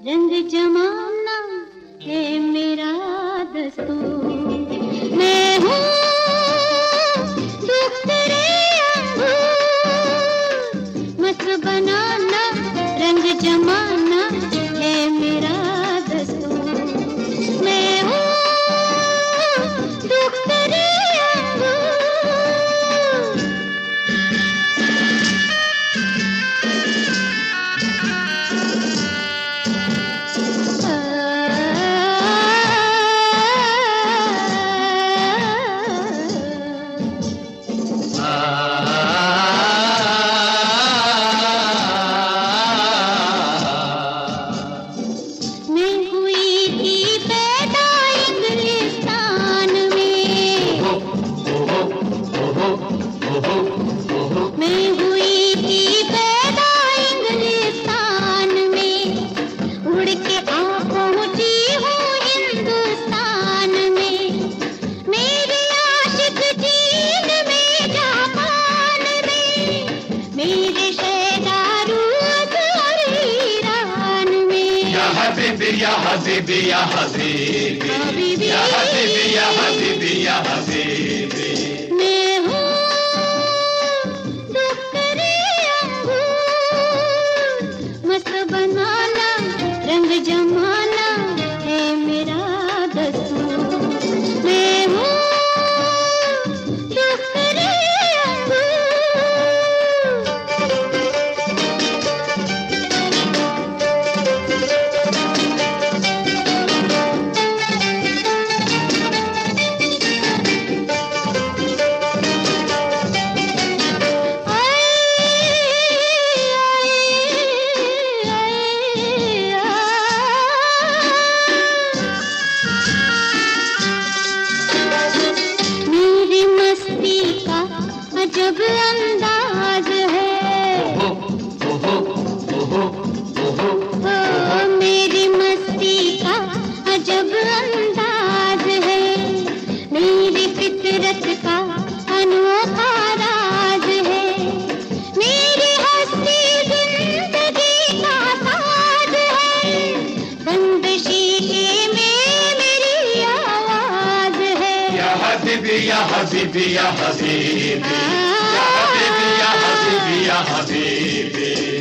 रंग जमाना है मेरा दस्तूर। मैं हूँ दुख तेरे अंगूर, मत बनाना रंग जमाना है मेरा दस्तूर। मैं हूँ दुख तेरे या हबीबी या हबीबी या हबीबी या हबीबी या हबीबी। मैं हूँ दुख तेरे अंगूर, मत बनाना रंग जमाना है मेरा दस्तूर। मैं हूँ दुख तेरे जब अंदाज है, मेरी मस्ती का अजब अंदाज है, मेरी फितरत का अनोखा राज है, मेरी हस्ती जिंदगी का साज है, बंद शीशे में मेरी आवाज है। या हबीबी या हबीबी या हबीबी या हबीबी या हबीबी या हबीबी।